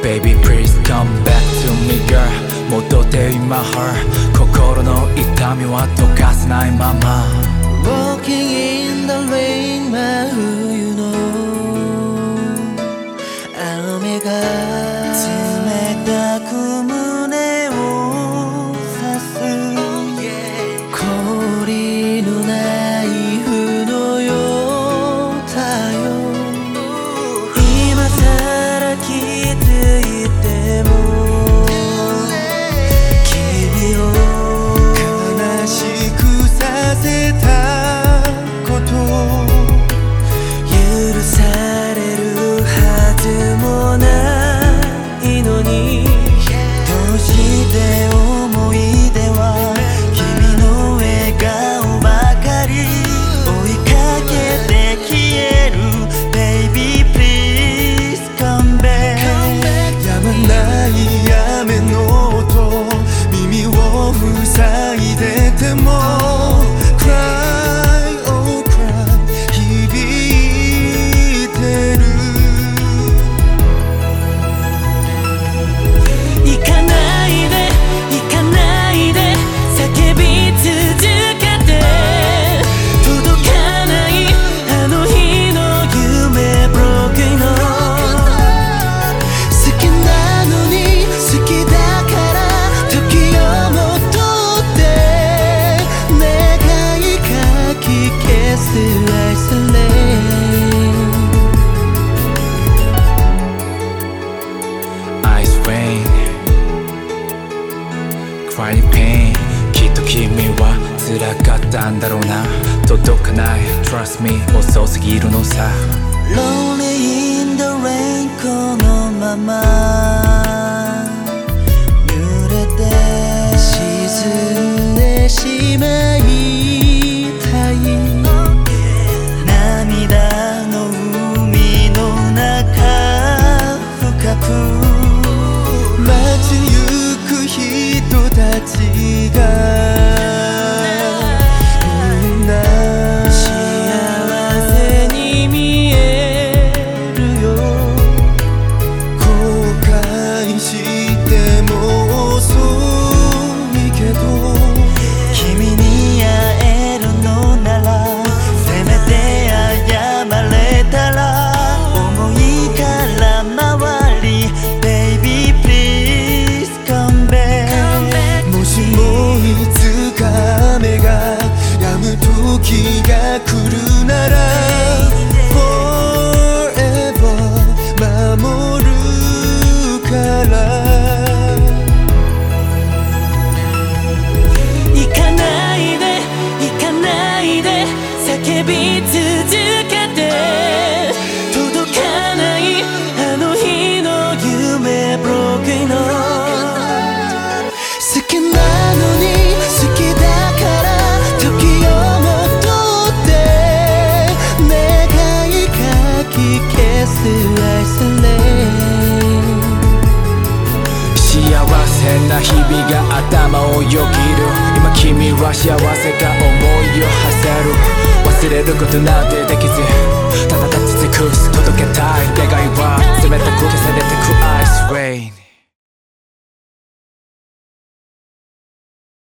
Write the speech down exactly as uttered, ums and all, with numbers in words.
Baby please come back to me girl 戻って今 her 心の痛みは溶かせないまま Walking in the rain 真冬の雨が冷たく胸を刺す氷のナイフのようだよ今さら気づいても君を悲しくさせたこと許されるはずもないのにどうして思い出は君の笑顔ばかり追いかけて消える Baby please come back 止まない雨の音耳を塞いでても Cry oh cry 響いてる行かないで行かないで叫び続けて届かないあの日の夢 Broken の好きなのに好きだから時を戻って願いかき消す Ice rain Crying pain きっと君は辛かったんだろうな届かない Trust me 遅すぎるのさ Lonely in the rain このまま濡れて沈んでしまいたい涙の海の中深く街行く人たちがみんな幸せに見えるよ後悔しても遅いけど君に会えるのならせめて謝れたら思いから回り Baby please come back もしもいつか雨が止む時が来るなら Forever 守るから行かないで行かないで叫び続けて届かないあの日の夢 Broken の好きなのに好きだから時を戻って願いかき消す Isolate 幸せな日々が頭をよぎる今君は幸せか思いを馳せる忘れることなんてできずただ立ち尽くす届けたい願いは冷たく消されてく Ice rain